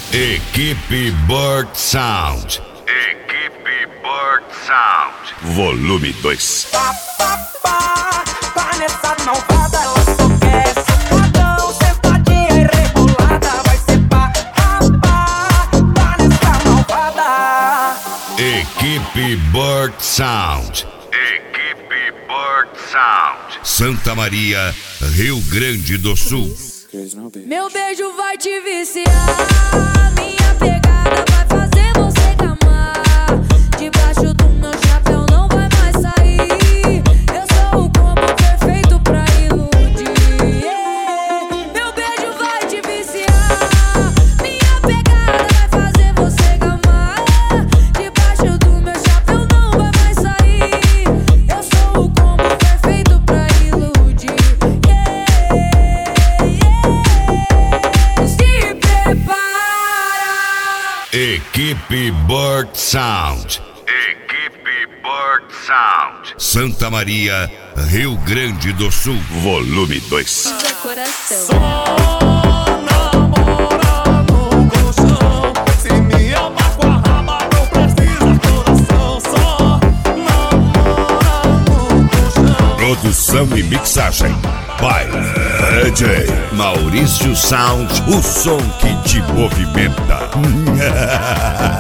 Equipe Bird Sound. Equipe Bird Sound. Volume 2. Pá nessa malvada, ela só quer sentadão, sentadinha e rebolada. Vai ser pá nessa malvada. Equipe Bird Sound. Equipe Bird Sound. Santa Maria, Rio Grande do Sul. Meu beijo vai te viciar, minha pegada vai fazer você gamar. Debaixo do meu chapéu não vai mais sair. Eu sou o combo perfeito pra iludir. Meu beijo vai te viciar, minha pegada vai fazer você gamar. Debaixo do meu chapéu não vai mais sair. Eu sou o combo perfeito pra iludir. Equipe Bird Sound. Equipe Bird Sound. Santa Maria, Rio Grande do Sul. Volume 2. Coração. Só namora no colchão. Se me amar com a raba, não precisa coração. Só namora no colchão. Produção e mixagem by DJ Maurício Sound, o som que te movimenta.